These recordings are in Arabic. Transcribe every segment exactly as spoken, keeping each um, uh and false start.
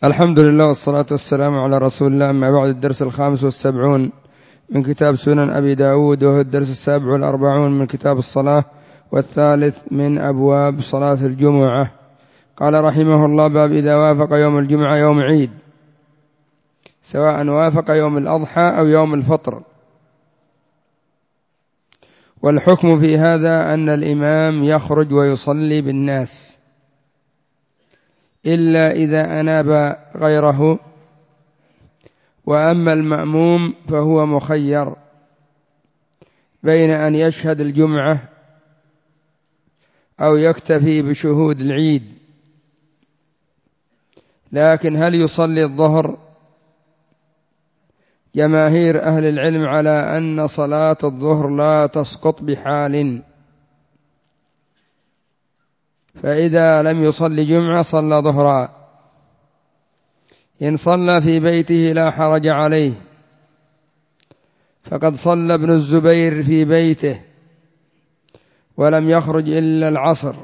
الحمد لله والصلاة والسلام على رسول الله. أما بعد، الدرس الخامس والسبعون من كتاب سنن أبي داود، وهو الدرس السابع والأربعون من كتاب الصلاة، والثالث من أبواب صلاة الجمعة. قال رحمه الله: باب إذا وافق يوم الجمعة يوم عيد، سواء وافق يوم الأضحى أو يوم الفطر. والحكم في هذا أن الإمام يخرج ويصلي بالناس، إلا إذا أناب غيره. وأما المأموم فهو مخير بين أن يشهد الجمعة أو يكتفي بشهود العيد. لكن هل يصلي الظهر؟ جماهير أهل العلم على أن صلاة الظهر لا تسقط بحال، فإذا لم يصلي جمعة صلى ظهرا. إن صلى في بيته لا حرج عليه، فقد صلى ابن الزبير في بيته ولم يخرج إلا العصر.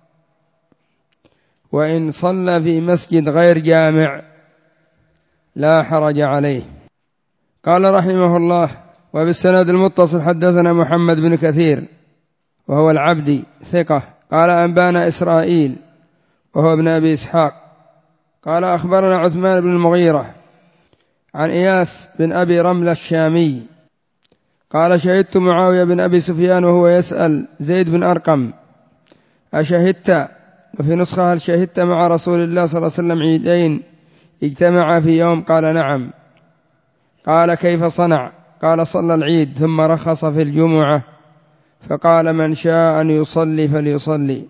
وإن صلى في مسجد غير جامع لا حرج عليه. قال رحمه الله: وبالسند المتصل حدثنا محمد بن كثير وهو العبدي ثقة، قال أنبانا إسرائيل وهو ابن أبي إسحاق، قال أخبرنا عثمان بن المغيرة عن إياس بن أبي رملة الشامي قال: شهدت معاوية بن أبي سفيان وهو يسأل زيد بن أرقم: أشهدت؟ وفي نسخة: هل شهدت مع رسول الله صلى الله عليه وسلم عيدين اجتمعا في يوم؟ قال: نعم. قال: كيف صنع؟ قال: صلى العيد ثم رخص في الجمعة، فقال: من شاء أن يصلي فليصلي.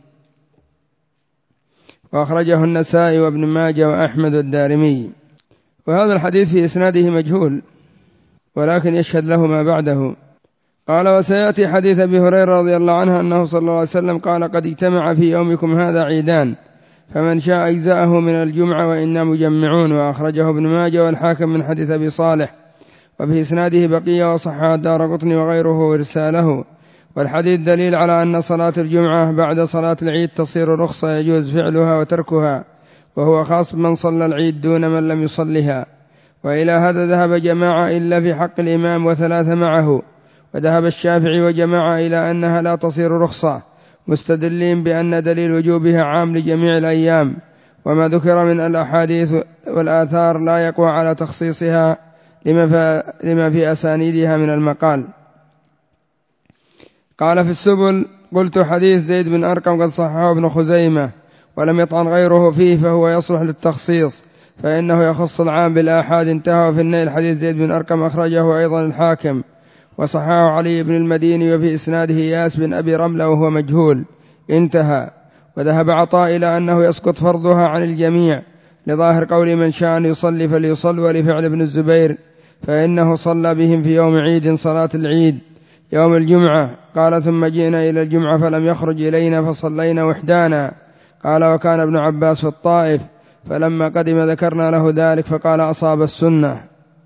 وأخرجه النسائي وابن ماجه وأحمد الدارمي. وهذا الحديث في إسناده مجهول، ولكن يشهد له ما بعده. قال: وسيأتي حديث أبي هريرة رضي الله عنه أنه صلى الله عليه وسلم قال: قد اجتمع في يومكم هذا عيدان، فمن شاء أجزاءه من الجمعة وإنا مجمعون. وأخرجه ابن ماجه والحاكم من حديث أبي صالح، وفي إسناده بقية وصححه الدارقطني وغيره وإرساله. والحديث دليل على أن صلاة الجمعة بعد صلاة العيد تصير رخصة يجوز فعلها وتركها، وهو خاص بمن صلى العيد دون من لم يصلها. وإلى هذا ذهب جماعة إلا في حق الإمام وثلاثة معه. وذهب الشافعي وجماعة إلى أنها لا تصير رخصة، مستدلين بأن دليل وجوبها عام لجميع الأيام، وما ذكر من الأحاديث والآثار لا يقوى على تخصيصها لما في أسانيدها من المقال. قال في السبل: قلت حديث زيد بن أرقم قد صححه ابن خزيمة ولم يطعن غيره فيه، فهو يصلح للتخصيص، فإنه يخص العام بالآحاد. انتهى في النيل حديث زيد بن أرقم، أخرجه أيضا الحاكم وصححه علي بن المديني، وفي إسناده إياس بن أبي رملة وهو مجهول. انتهى. وذهب عطاء إلى أنه يسقط فرضها عن الجميع لظاهر قول من شاء أن يصلي فليصل، ولفعل ابن الزبير فإنه صلى بهم في يوم عيد صلاة العيد يوم الجمعة. قال: ثم جئنا إلى الجمعة فلم يخرج إلينا فصلينا وحدانا. قال: وكان ابن عباس في الطائف، فلما قدم ذكرنا له ذلك فقال: أصاب السنة.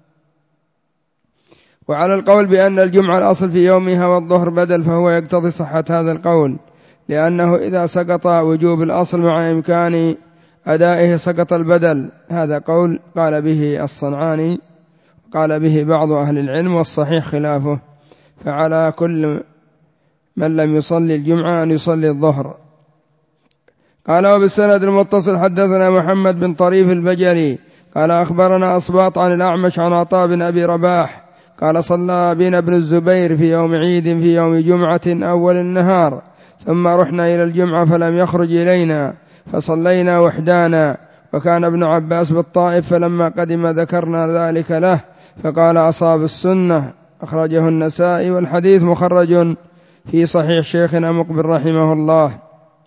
وعلى القول بأن الجمعة الأصل في يومها والظهر بدل، فهو يقتضي صحة هذا القول، لأنه إذا سقط وجوب الأصل مع إمكان أدائه سقط البدل. هذا قول قال به الصنعاني، قال به بعض أهل العلم، والصحيح خلافه. فعلى كل من لم يصلي الجمعة أن يصلي الظهر. قال: وبالسند المتصل حدثنا محمد بن طريف البجلي قال: أخبرنا أصباط عن الأعمش عن عطاء بن أبي رباح قال: صلى بنا ابن الزبير في يوم عيد في يوم جمعة أول النهار، ثم رحنا إلى الجمعة فلم يخرج إلينا فصلينا وحدانا، وكان ابن عباس بالطائف، فلما قدم ذكرنا ذلك له فقال: أصاب السنة. أخرجه النسائي، والحديث مخرج في صحيح شيخنا مقبل رحمه الله.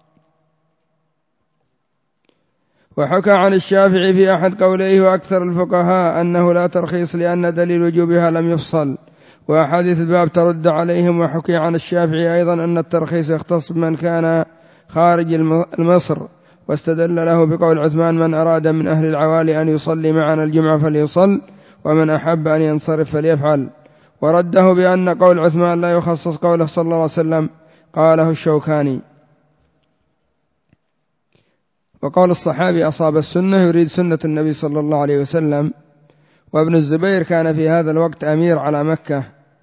وحكى عن الشافعي في أحد قوليه وأكثر الفقهاء أنه لا ترخيص، لأن دليل وجوبها لم يفصل، وأحاديث الباب ترد عليهم. وحكي عن الشافعي أيضا أن الترخيص يختص بمن كان خارج مصر، واستدل له بقول عثمان: من أراد من أهل العوالي أن يصلي معنا الجمعة فليصل، ومن أحب أن ينصرف فليفعل. ورده بأن قول عثمان لا يخصص قوله صلى الله عليه وسلم، قاله الشوكاني. وقول الصحابي أصاب السنة يريد سنة النبي صلى الله عليه وسلم. وابن الزبير كان في هذا الوقت أمير على مكة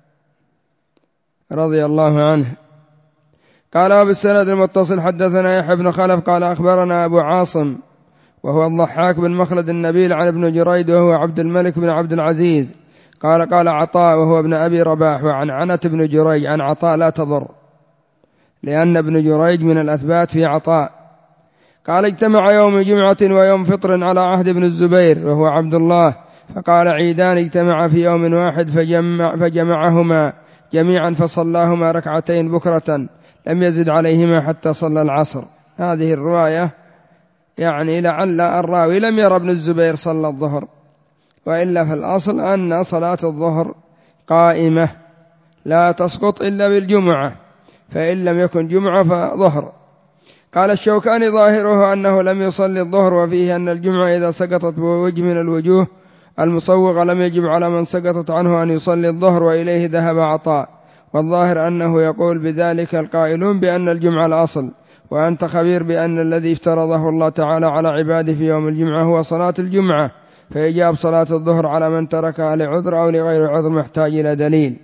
رضي الله عنه. قال وبالسند المتصل حدثنا يحيى بن خلف قال أخبرنا أبو عاصم وهو الضحاك بن مخلد النبيل عن ابن جريد وهو عبد الملك بن عبد العزيز قال قال عطاء وهو ابن أبي رباح وعن عنة بن جريج عن عطاء لا تضر لأن ابن جريج من الأثبات في عطاء قال اجتمع يوم جمعة ويوم فطر على عهد ابن الزبير وهو عبد الله فقال عيدان اجتمع في يوم واحد فجمع فجمعهما جميعا فصلاهما ركعتين بكرة لم يزد عليهما حتى صلى العصر. هذه الرواية يعني لعل الراوي لم يرى ابن الزبير صلى الظهر، وإلا في الأصل أن صلاة الظهر قائمة لا تسقط إلا بالجمعة، فإن لم يكن جمعة فظهر. قال الشوكاني ظاهره أنه لم يصلي الظهر، وفيه أن الجمعة إذا سقطت بوجه من الوجوه المصوغة لم يجب على من سقطت عنه أن يصلي الظهر، وإليه ذهب عطاء، والظاهر أنه يقول بذلك القائلون بأن الجمعة الأصل، وأنت خبير بأن الذي افترضه الله تعالى على عباده في يوم الجمعة هو صلاة الجمعة، فيجاب صلاة الظهر على من تركها لعذر أو لغير عذر محتاج إلى دليل.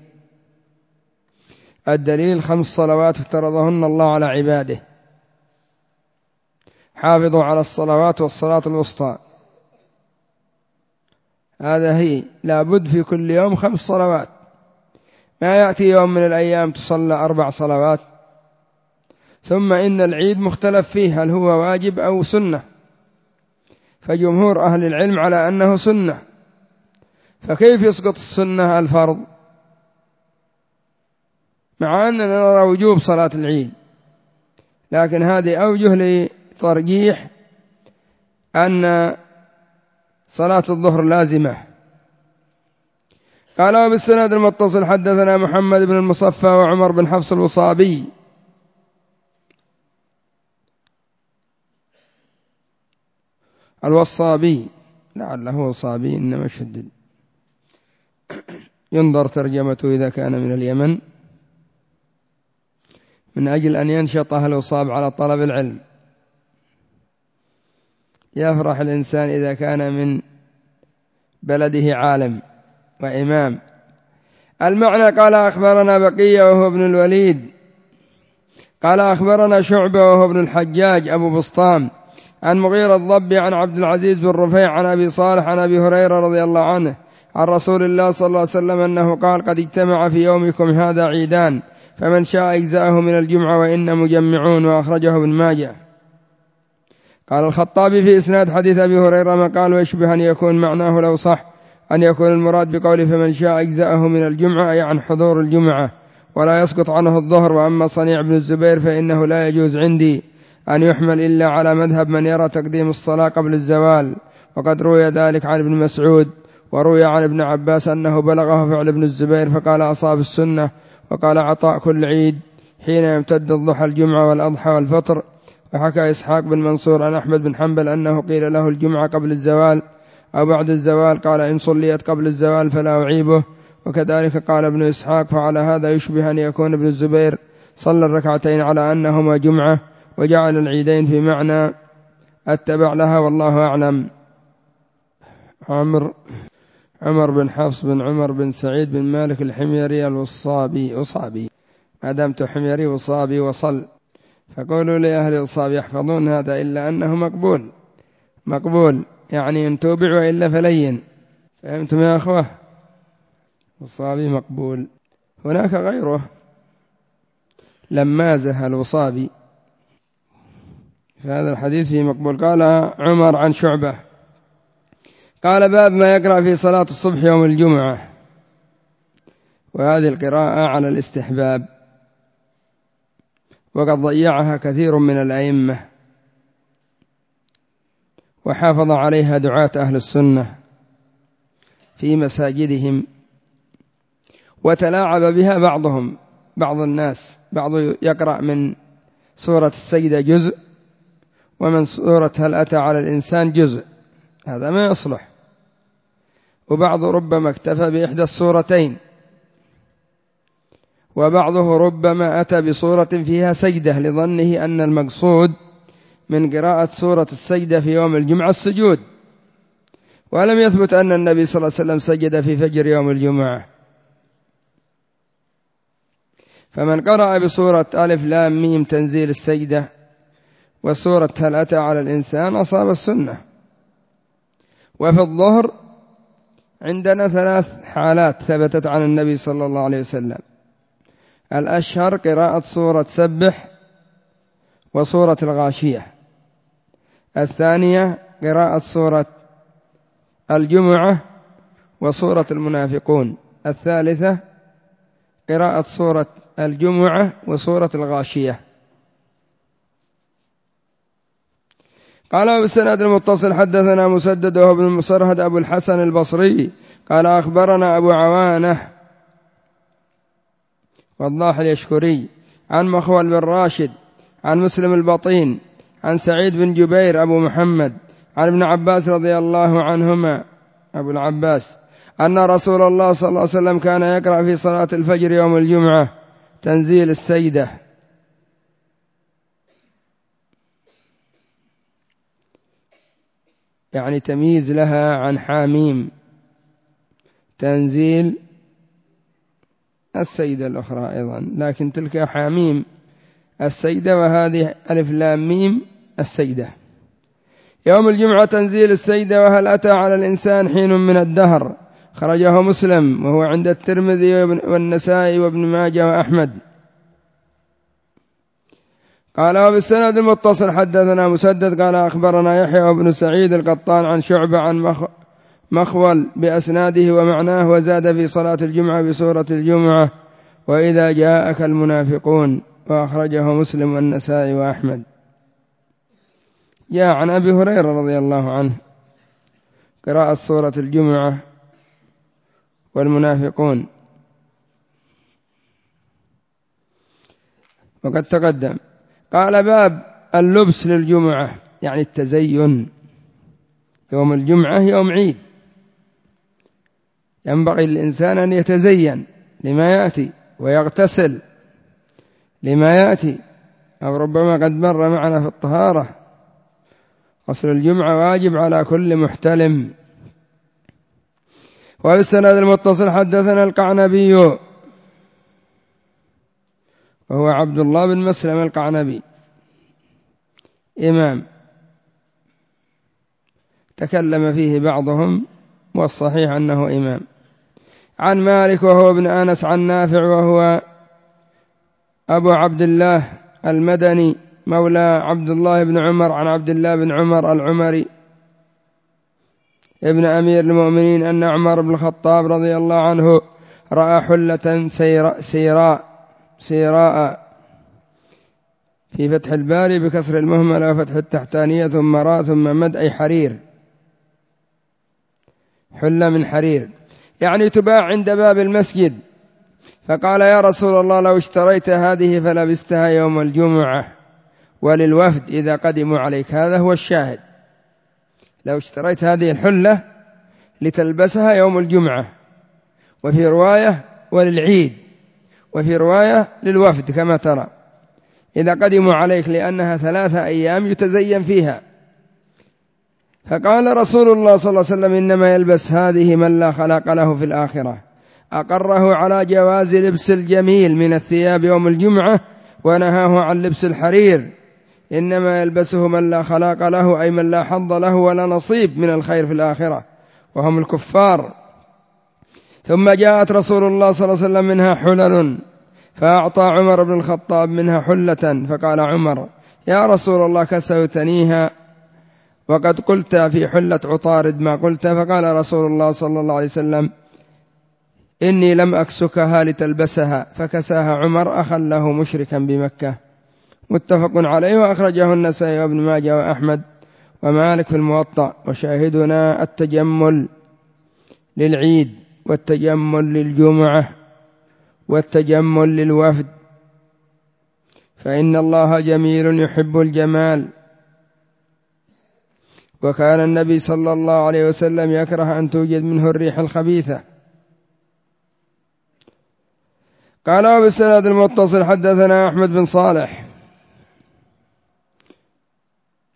الدليل خمس صلوات افترضهن الله على عباده، حافظوا على الصلوات والصلاة الوسطى، هذا هي لابد في كل يوم خمس صلوات، ما يأتي يوم من الأيام تصلى أربع صلوات. ثم إن العيد مختلف فيه هل هو واجب أو سنة، فجمهور أهل العلم على أنه سنة، فكيف يسقط السنة الفرض مع أننا نرى وجوب صلاة العيد؟ لكن هذه أوجه لترجيح أن صلاة الظهر لازمة. قال وبالسند المتصل حدثنا محمد بن المصفى وعمر بن حفص الوصابي الوصابي لعله وصابي إنما شدد، ينظر ترجمته إذا كان من اليمن من أجل أن ينشط أهل الوصاب على طلب العلم. يفرح الإنسان إذا كان من بلده عالم وإمام. المعنى قال أخبرنا بقية وهو ابن الوليد قال أخبرنا شعبة وهو ابن الحجاج أبو بسطام عن مغيرة الضبي عن عبد العزيز بن رفيع عن أبي صالح عن أبي هريرة رضي الله عنه عن رسول الله صلى الله عليه وسلم أنه قال قد اجتمع في يومكم هذا عيدان فمن شاء أجزأه من الجمعة وإن مجمعون، وأخرجه ابن ماجه. قال الخطابي في إسناد حديث أبي هريرة ما قال ويشبه أن يكون معناه لو صح أن يكون المراد بقوله فمن شاء أجزأه من الجمعة أي عن حضور الجمعة ولا يسقط عنه الظهر. وأما صنيع ابن الزبير فإنه لا يجوز عندي أن يحمل إلا على مذهب من يرى تقديم الصلاة قبل الزوال، وقد روي ذلك عن ابن مسعود وروي عن ابن عباس أنه بلغه فعل ابن الزبير فقال أصاب السنة. وقال عطاء كل عيد حين يمتد الضحى الجمعة والأضحى والفطر. وحكى إسحاق بن منصور عن أحمد بن حنبل أنه قيل له الجمعة قبل الزوال أو بعد الزوال قال إن صليت قبل الزوال فلا أعيبه. وكذلك قال ابن إسحاق فعلى هذا يشبه أن يكون ابن الزبير صلى الركعتين على أنهما جمعة وجعل العيدين في معنى التبع لها والله أعلم. عمر عمر بن حفص بن عمر بن سعيد بن مالك الحميري الوصابي أصابي، ما دامت حميري وصابي وصل، فقولوا لأهل الوصابي يحفظون هذا إلا أنه مقبول مقبول يعني إن توبع وإلا فلين. فهمتم يا أخوة؟ وصابي مقبول. هناك غيره لمازه الوصابي، فهذا الحديث فيه مقبول. قال عمر عن شعبة قال باب ما يقرأ في صلاة الصبح يوم الجمعة، وهذه القراءة على الاستحباب وقد ضيعها كثير من الأئمة وحافظ عليها دعاة أهل السنة في مساجدهم، وتلاعب بها بعضهم بعض الناس، بعض يقرأ من سورة السجدة جزء ومن سورة هل أتى على الإنسان جزء، هذا ما يصلح. وبعض ربما اكتفى بإحدى السورتين، وبعضه ربما أتى بصورة فيها سجدة لظنه أن المقصود من قراءة سورة السجدة في يوم الجمعة السجود، ولم يثبت أن النبي صلى الله عليه وسلم سجد في فجر يوم الجمعة. فمن قرأ بسورة ألف لام ميم تنزيل السجدة وسورة هل أتى على الإنسان أصاب السنة. وفي الظهر عندنا ثلاث حالات ثبتت عن النبي صلى الله عليه وسلم. الأشهر قراءة سورة سبح وسورة الغاشية. الثانية قراءة سورة الجمعة وسورة المنافقون. الثالثة قراءة سورة الجمعة وسورة الغاشية. قال بالسند المتصل حدثنا مسدد وهو ابن المسرهد أبو الحسن البصري قال أخبرنا أبو عوانة والضاح اليشكري عن مخول بن راشد عن مسلم البطين عن سعيد بن جبير أبو محمد عن ابن عباس رضي الله عنهما أبو العباس أن رسول الله صلى الله عليه وسلم كان يقرأ في صلاة الفجر يوم الجمعة تنزيل السجدة. يعني تمييز لها عن حاميم، تنزيل السجدة الأخرى أيضا، لكن تلك حاميم السجدة وهذه ألف لام ميم السجدة. يوم الجمعة تنزيل السجدة وهل أتى على الإنسان حين من الدهر، خرجه مسلم وهو عند الترمذي والنسائي وابن ماجه وأحمد. قال وبالسند المتصل حدثنا مسدد قال أخبرنا يحيى وابن سعيد القطان عن شعبة عن مخول بأسناده ومعناه وزاد في صلاة الجمعة بسورة الجمعة وإذا جاءك المنافقون، وأخرجه مسلم والنسائي وأحمد. جاء عن أبي هريرة رضي الله عنه قراءة سورة الجمعة والمنافقون وقد تقدم. قال باب اللبس للجمعة، يعني التزين. يوم الجمعة يوم عيد، ينبغي للإنسان أن يتزين لما يأتي ويغتسل لما يأتي، أو ربما قد مر معنا في الطهارة غسل الجمعة واجب على كل محتلم. وبالسند المتصل حدثنا القعنبي وهو عبد الله بن مسلم القعنبي إمام تكلم فيه بعضهم والصحيح أنه إمام. عن مالك وهو ابن أنس عن نافع وهو أبو عبد الله المدني مولى عبد الله بن عمر عن عبد الله بن عمر العمري ابن أمير المؤمنين أن عمر بن الخطاب رضي الله عنه رأى حلة سيراء سيراء, سيراء في فتح الباري بكسر المهملة وفتح التحتانية ثم راء ثم مد أي حرير، حلة من حرير يعني تباع عند باب المسجد. فقال يا رسول الله لو اشتريت هذه فلبستها يوم الجمعة وللوفد إذا قدموا عليك. هذا هو الشاهد، لو اشتريت هذه الحلة لتلبسها يوم الجمعة، وفي رواية وللعيد، وفي رواية للوفد كما ترى إذا قدموا عليك، لأنها ثلاثة أيام يتزين فيها. فقال رسول الله صلى الله عليه وسلم إنما يلبس هذه من لا خلاق له في الآخرة. أقره على جواز لبس الجميل من الثياب يوم الجمعة ونهاه عن لبس الحرير. إنما يلبسه من لا خلاق له، أي من لا حظ له ولا نصيب من الخير في الآخرة، وهم الكفار. ثم جاءت رسول الله صلى الله عليه وسلم منها حلل فأعطى عمر بن الخطاب منها حلة، فقال عمر يا رسول الله كسوتنيها وقد قلت في حلة عطارد ما قلت. فقال رسول الله صلى الله عليه وسلم إني لم أكسكها لتلبسها، فكساها عمر أخا له مشركا بمكة. متفق عليه وأخرجه النسائي وابن ماجه وأحمد ومالك في الموطأ. وشاهدنا التجمل للعيد والتجمل للجمعة والتجمل للوفد، فإن الله جميل يحب الجمال. وكان النبي صلى الله عليه وسلم يكره أن توجد منه الريح الخبيثة. قال وبالسند المتصل حدثنا أحمد بن صالح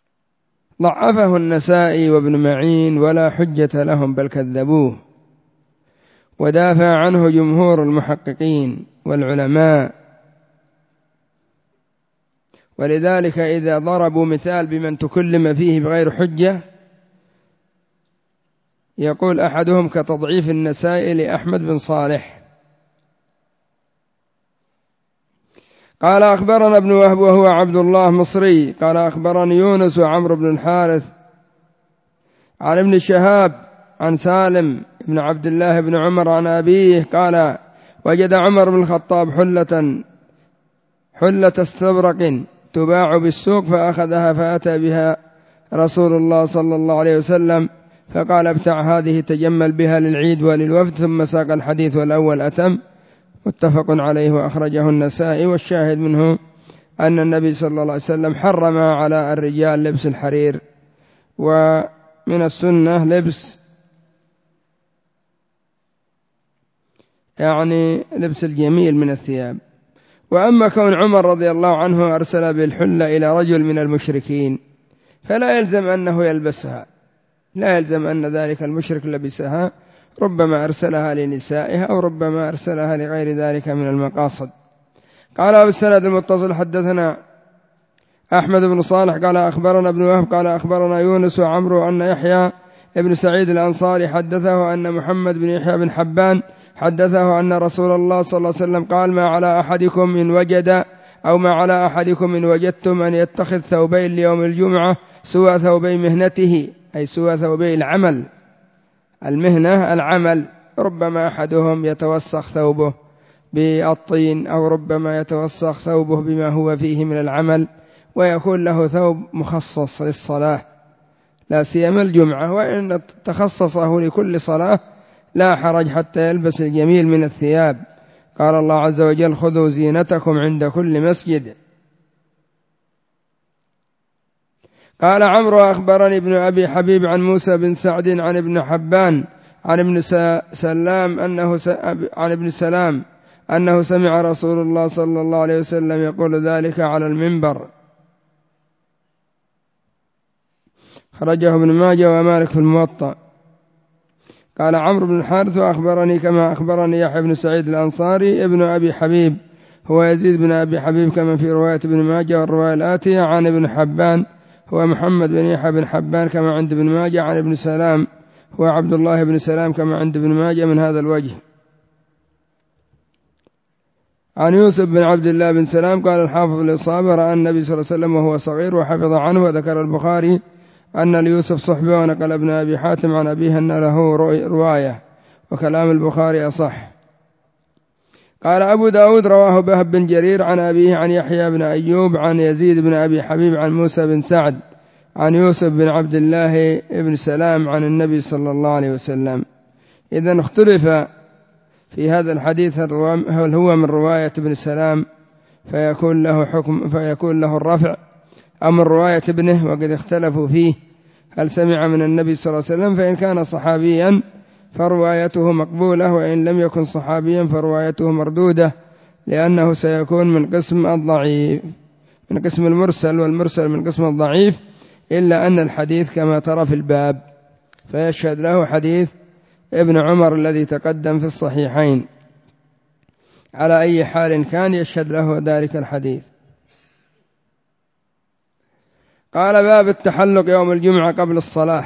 ضعفه النسائي وابن معين ولا حجة لهم بل كذبوه، ودافع عنه جمهور المحققين والعلماء. ولذلك إذا ضربوا مثال بمن تكلم فيه بغير حجة يقول أحدهم كتضعيف النسائي لأحمد بن صالح. قال أخبرنا ابن وهب وهو عبد الله مصري قال أخبرني يونس وعمرو بن الحارث عن ابن شهاب عن سالم بن عبد الله بن عمر عن أبيه قال وجد عمر بن الخطاب حلة حلة استبرق تباع بالسوق فأخذها فأتى بها رسول الله صلى الله عليه وسلم فقال ابتع هذه تجمل بها للعيد وللوفد، ثم ساق الحديث والأول أتم. متفق عليه وأخرجه النسائي. والشاهد منه أن النبي صلى الله عليه وسلم حرم على الرجال لبس الحرير، ومن السنة لبس يعني لبس الجميل من الثياب. وأما كون عمر رضي الله عنه أرسل بالحلة إلى رجل من المشركين فلا يلزم أنه يلبسها، لا يلزم أن ذلك المشرك لبسها، ربما أرسلها لنسائها أو ربما أرسلها لغير ذلك من المقاصد. قال بالسند المتصل حدثنا أحمد بن صالح قال أخبرنا ابن وهب قال أخبرنا يونس وعمرو أن يحيى ابن سعيد الأنصاري حدثه أن محمد بن يحيى بن حبان حدثه أن رسول الله صلى الله عليه وسلم قال ما على أحدكم إن وجد أو ما على أحدكم إن وجدتم أن يتخذ ثوبين ليوم الجمعة سوى ثوبي مهنته، أي سوى ثوبي العمل. المهنة العمل، ربما أحدهم يتوسخ ثوبه بالطين أو ربما يتوسخ ثوبه بما هو فيه من العمل، ويكون له ثوب مخصص للصلاة لا سيما الجمعة، وإن تخصصه لكل صلاة لا حرج حتى يلبس الجميل من الثياب. قال الله عز وجل خذوا زينتكم عند كل مسجد. قال عمرو أخبرني ابن أبي حبيب عن موسى بن سعد عن ابن حبان عن ابن سلام أنه عن ابن سلام أنه سمع رسول الله صلى الله عليه وسلم يقول ذلك على المنبر. خرجه ابن ماجه ومالك في الموطأ. قال عمرو بن الحارث أخبرني كما أخبرني يحيى بن سعيد الأنصاري ابن أبي حبيب هو يزيد بن أبي حبيب كما في رواية ابن ماجه والرواية الآتية عن ابن حبان هو محمد بن يحيى بن حبان كما عند ابن ماجه عن ابن سلام هو عبد الله بن سلام كما عند ابن ماجه من هذا الوجه. عن يوسف بن عبد الله بن سلام قال الحافظ الإصابة رأى النبي صلى الله عليه وسلم وهو صغير وحفظ عنه. وذكر البخاري أن ليوسف صحبه ونقل ابن أبي حاتم عن أبيه أن له رواية، وكلام البخاري أصح. قال أبو داود رواه بهب بن جرير عن أبيه عن يحيى بن أيوب عن يزيد بن أبي حبيب عن موسى بن سعد عن يوسف بن عبد الله بن سلام عن النبي صلى الله عليه وسلم. إذن اختلف في هذا الحديث هل هو من رواية ابن سلام فيكون له حكم فيكون له الرفع أم من رواية ابنه، وقد اختلفوا فيه هل سمع من النبي صلى الله عليه وسلم، فإن كان صحابيا فروايته مقبولة، وإن لم يكن صحابيا فروايته مردودة، لأنه سيكون من قسم الضعيف من قسم المرسل، والمرسل من قسم الضعيف، إلا أن الحديث كما ترى في الباب فيشهد له حديث ابن عمر الذي تقدم في الصحيحين. على أي حال كان يشهد له ذلك الحديث. قال باب التحلق يوم الجمعة قبل الصلاة.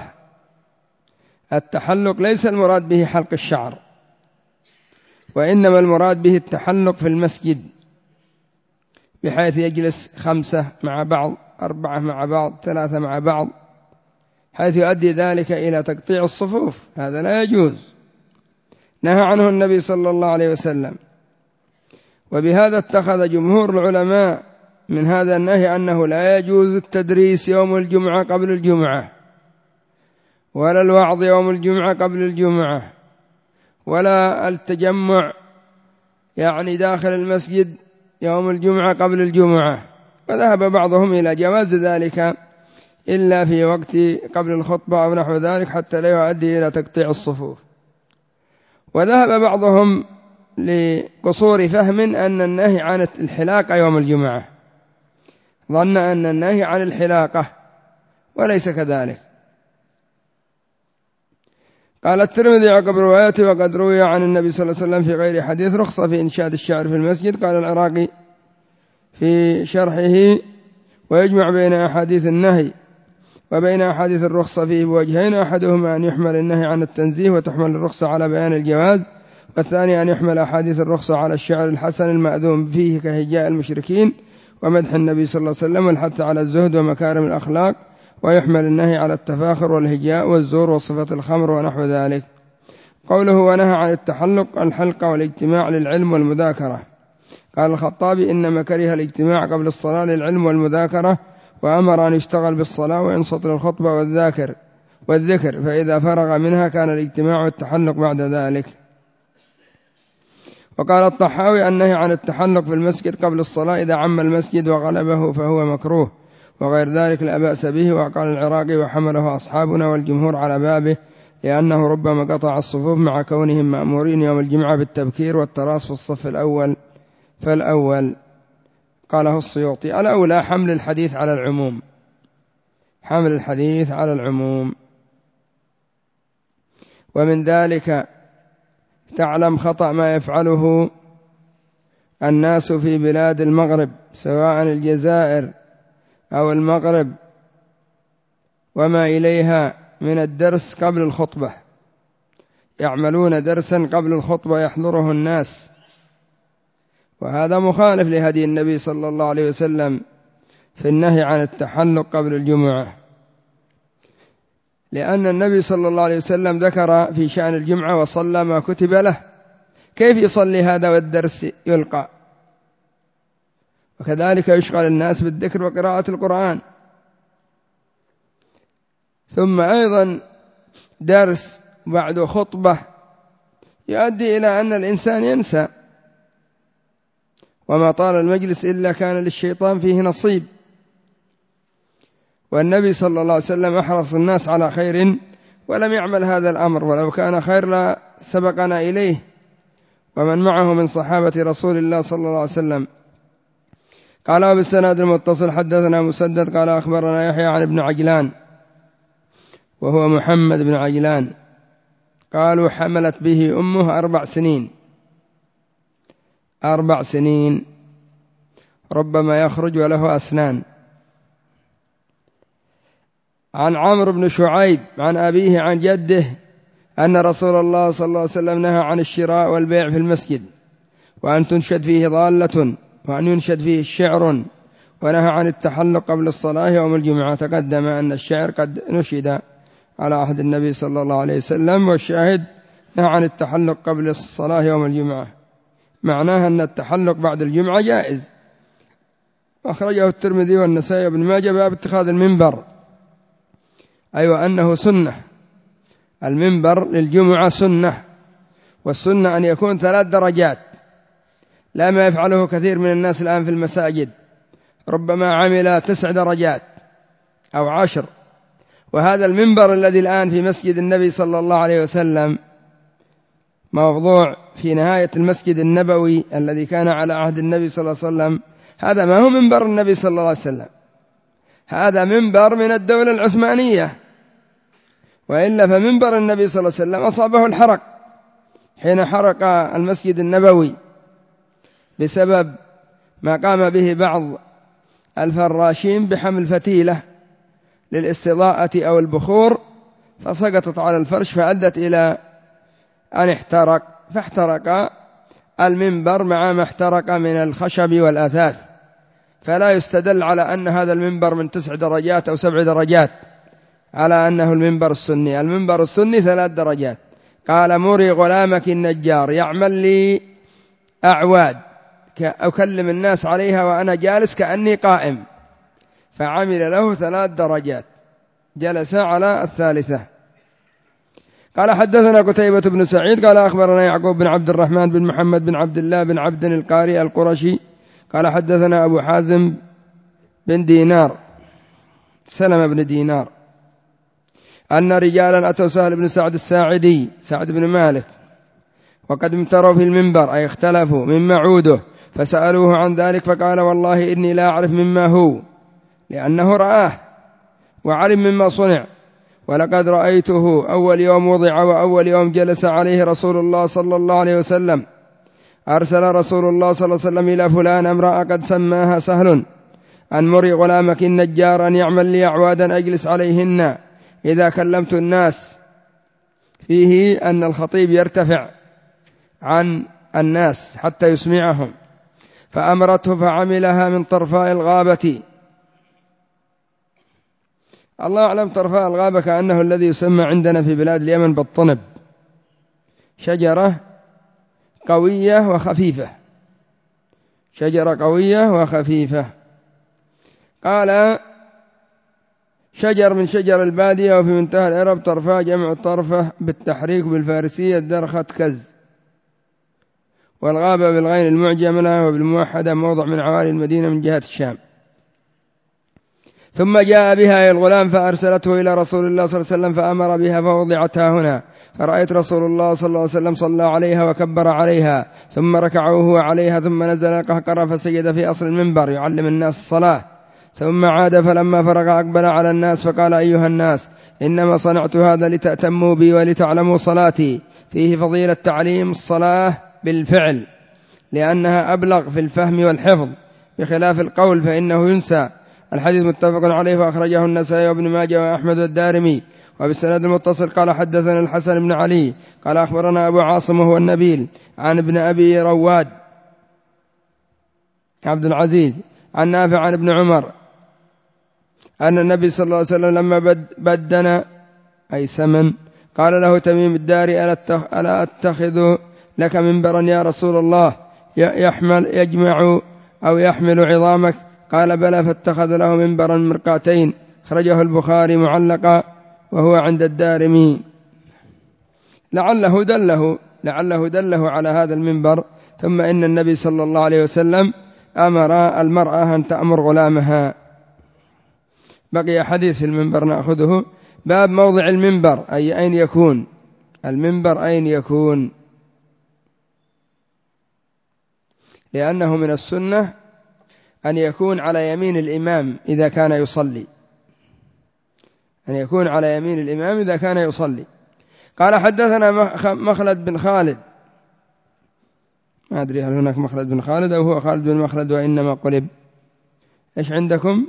التحلق ليس المراد به حلق الشعر، وإنما المراد به التحلق في المسجد، بحيث يجلس خمسة مع بعض، أربعة مع بعض، ثلاثة مع بعض، حيث يؤدي ذلك إلى تقطيع الصفوف، هذا لا يجوز، نهى عنه النبي صلى الله عليه وسلم. وبهذا اتخذ جمهور العلماء من هذا النهي أنه لا يجوز التدريس يوم الجمعة قبل الجمعة، ولا الوعظ يوم الجمعة قبل الجمعة، ولا التجمع يعني داخل المسجد يوم الجمعة قبل الجمعة. وذهب بعضهم إلى جواز ذلك إلا في وقت قبل الخطبة أو نحو ذلك حتى لا يؤدي إلى تقطيع الصفوف. وذهب بعضهم لقصور فهم أن النهي عن الحلاقة يوم الجمعة، ظن أن النهي عن الحلاقة وليس كذلك. قال الترمذي عقب روايته: وقد روي عن النبي صلى الله عليه وسلم في غير حديث رخصة في إنشاد الشعر في المسجد. قال العراقي في شرحه: ويجمع بين أحاديث النهي وبين أحاديث الرخصة فيه بوجهين: أحدهما أن يحمل النهي عن التنزيه وتحمل الرخصة على بيان الجواز، والثاني أن يحمل أحاديث الرخصة على الشعر الحسن المأذون فيه كهجاء المشركين ومدح النبي صلى الله عليه وسلم والحث على الزهد ومكارم الأخلاق، ويحمل النهي على التفاخر والهجاء والزور وصفة الخمر ونحو ذلك. قوله: ونهى عن التحلق الحلقة والاجتماع للعلم والمذاكرة. قال الخطابي: إنما كره الاجتماع قبل الصلاة للعلم والمذاكرة، وأمر أن يشتغل بالصلاة وينصت للخطبة والذاكر والذكر، فإذا فرغ منها كان الاجتماع والتحلق بعد ذلك. وقال الطحاوي: النهي عن التحلق في المسجد قبل الصلاة إذا عم المسجد وغلبه فهو مكروه، وغير ذلك لا بأس به. وقال العراقي: وحمله أصحابنا والجمهور على بابه، لأنه ربما قطع الصفوف مع كونهم مأمورين يوم الجمعة بالتبكير والتراص في الصف الأول فالأول. قاله السيوطي: الأولى حمل الحديث على العموم، حمل الحديث على العموم. ومن ذلك تعلم خطأ ما يفعله الناس في بلاد المغرب، سواء الجزائر أو المغرب وما إليها، من الدرس قبل الخطبة، يعملون درسا قبل الخطبة يحضره الناس، وهذا مخالف لهدي النبي صلى الله عليه وسلم في النهي عن التحلق قبل الجمعة، لأن النبي صلى الله عليه وسلم ذكر في شأن الجمعة: وصلى ما كتب له. كيف يصلي هذا والدرس يلقى؟ وكذلك يشغل الناس بالذكر وقراءة القرآن. ثم أيضا درس بعد خطبة يؤدي إلى أن الإنسان ينسى، وما طال المجلس إلا كان للشيطان فيه نصيب. والنبي صلى الله عليه وسلم أحرص الناس على خير ولم يعمل هذا الأمر، ولو كان خير لا سبقنا إليه ومن معه من صحابة رسول الله صلى الله عليه وسلم. قال بالسند المتصل: حدثنا مسدد قال أخبرنا يحيى عن ابن عجلان وهو محمد بن عجلان، قالوا: حملت به أمه أربع سنين أربع سنين ربما يخرج وله أسنان. عن عمرو بن شعيب عن أبيه عن جده أن رسول الله صلى الله عليه وسلم نهى عن الشراء والبيع في المسجد، وأن تنشد فيه ضالة، وأن ينشد فيه الشعر، ونهى عن التحلق قبل الصلاة يوم الجمعة. تقدم أن الشعر قد نشد على عهد النبي صلى الله عليه وسلم، والشاهد نهى عن التحلق قبل الصلاة يوم الجمعة، معناها أن التحلق بعد الجمعة جائز. أخرجه الترمذي والنسائي وابن ماجه باب اتخاذ المنبر، أيوة أنه سنة، المنبر للجمعة سنة، والسنة أن يكون ثلاث درجات، لا ما يفعله كثير من الناس الآن في المساجد، ربما عمل تسع درجات أو عشر. وهذا المنبر الذي الآن في مسجد النبي صلى الله عليه وسلم موضوع في نهاية المسجد النبوي الذي كان على عهد النبي صلى الله عليه وسلم، هذا ما هو منبر النبي صلى الله عليه وسلم، هذا منبر من الدولة العثمانية، وإلا فمنبر النبي صلى الله عليه وسلم أصابه الحرق حين حرق المسجد النبوي بسبب ما قام به بعض الفراشين بحمل فتيلة للاستضاءة أو البخور، فسقطت على الفرش فأدت إلى أن احترق، فاحترق المنبر مع ما احترق من الخشب والأثاث. فلا يستدل على أن هذا المنبر من تسع درجات أو سبع درجات على أنه المنبر السني. المنبر السني ثلاث درجات. قال: مري غلامك النجار يعمل لي أعواد أكلم الناس عليها وأنا جالس كأني قائم، فعمل له ثلاث درجات، جلس على الثالثة. قال: حدثنا قتيبة بن سعيد قال أخبرنا يعقوب بن عبد الرحمن بن محمد بن عبد الله بن عبد القاري القرشي قال حدثنا أبو حازم بن دينار سلم بن دينار أن رجالا أتوا سهل بن سعد الساعدي سعد بن مالك وقد امتروا في المنبر، أي اختلفوا مما عوده، فسألوه عن ذلك فقال: والله إني لا أعرف مما هو، لأنه رآه وعلم مما صنع. ولقد رأيته أول يوم وضع وأول يوم جلس عليه رسول الله صلى الله عليه وسلم. أرسل رسول الله صلى الله عليه وسلم إلى فلان امرأة قد سماها سهل أن مري غلامك النجار أن يعمل لي أعوادا أجلس عليهن إذا كلمت الناس. فيه أن الخطيب يرتفع عن الناس حتى يسمعهم، فأمرته فعملها من طرفاء الغابة. الله أعلم، طرفاء الغابة كأنه الذي يسمى عندنا في بلاد اليمن بالطنب، شجرة قوية وخفيفة، شجرة قوية وخفيفة. قال شجر من شجر البادية وفي منتهى العرب. طرفاء جمع طرفة بالتحريك بالفارسية درخة كز، والغابة بالغين المعجمة وبالموحدة موضع من عوالي المدينة من جهة الشام. ثم جاء بها الغلام فأرسلته إلى رسول الله صلى الله عليه وسلم فأمر بها فوضعتها هنا. فرأيت رسول الله صلى الله عليه وسلم صلى عليها وكبر عليها، ثم ركع وهو عليها، ثم نزل القهقرى فسجد في أصل المنبر يعلم الناس الصلاة، ثم عاد فلما فرغ أقبل على الناس فقال: أيها الناس، إنما صنعت هذا لتأتموا بي ولتعلموا صلاتي. فيه فضيلة تعليم الصلاة بالفعل، لأنها أبلغ في الفهم والحفظ بخلاف القول فإنه ينسى. الحديث متفق عليه وأخرجه النسائي وابن ماجه وأحمد والدارمي. وبالسند المتصل قال حدثنا الحسن بن علي قال أخبرنا أبو عاصم وهو النبيل عن ابن أبي رواد عبد العزيز عن نافع عن ابن عمر أن النبي صلى الله عليه وسلم لما بدنا أي سمن قال له تميم الداري: ألا أتخذ لك منبرا يا رسول الله يحمل يجمع أو يحمل عظامك؟ قال: بلى. فاتخذ له منبرا مرقاتين. خرجه البخاري معلقا وهو عند الدارمي. لعله دله لعله دله على هذا المنبر. ثم إن النبي صلى الله عليه وسلم أمر المرأة أن تأمر غلامها. بقي حديث في المنبر نأخذه. باب موضع المنبر، أي أين يكون المنبر، أين يكون، لأنه من السنة أن يكون على يمين الإمام إذا كان يصلي، أن يكون على يمين الإمام إذا كان يصلي. قال حدثنا مخلد بن خالد، ما أدري هل هناك مخلد بن خالد أو هو خالد بن مخلد وإنما قلب. إيش عندكم؟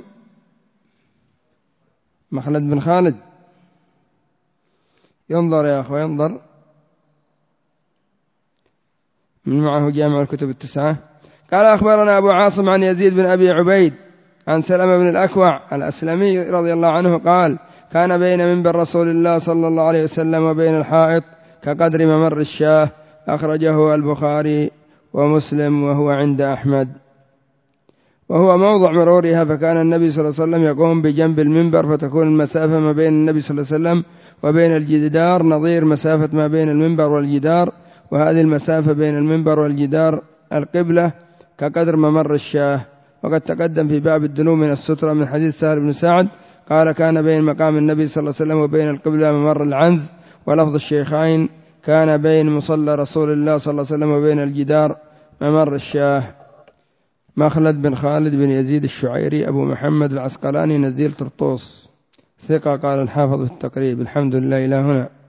مخلد بن خالد. ينظر يا أخوة ينظر، من معه جامع الكتب التسعة. قال أخبرنا أبو عاصم عن يزيد بن أبي عبيد عن سلمة بن الأكوع الأسلمي رضي الله عنه قال: كان بين منبر رسول الله صلى الله عليه وسلم وبين الحائط كقدر ممر الشاه. أخرجه البخاري ومسلم وهو عند أحمد. وهو موضع مرورها، فكان النبي صلى الله عليه وسلم يقوم بجنب المنبر، فتكون المسافة ما بين النبي صلى الله عليه وسلم وبين الجدار نظير مسافة ما بين المنبر والجدار، وهذه المسافة بين المنبر والجدار القبلة كقدر ممر الشاه. وقد تقدم في باب الدنو من السترة من حديث سهل بن سعد قال: كان بين مقام النبي صلى الله عليه وسلم وبين القبلة ممر العنز. ولفظ الشيخين: كان بين مصلى رسول الله صلى الله عليه وسلم وبين الجدار ممر الشاه. مخلد بن خالد بن يزيد الشعيري أبو محمد العسقلاني نزيل طرطوس، ثقة. قال الحافظ في التقريب. الحمد لله إلى هنا.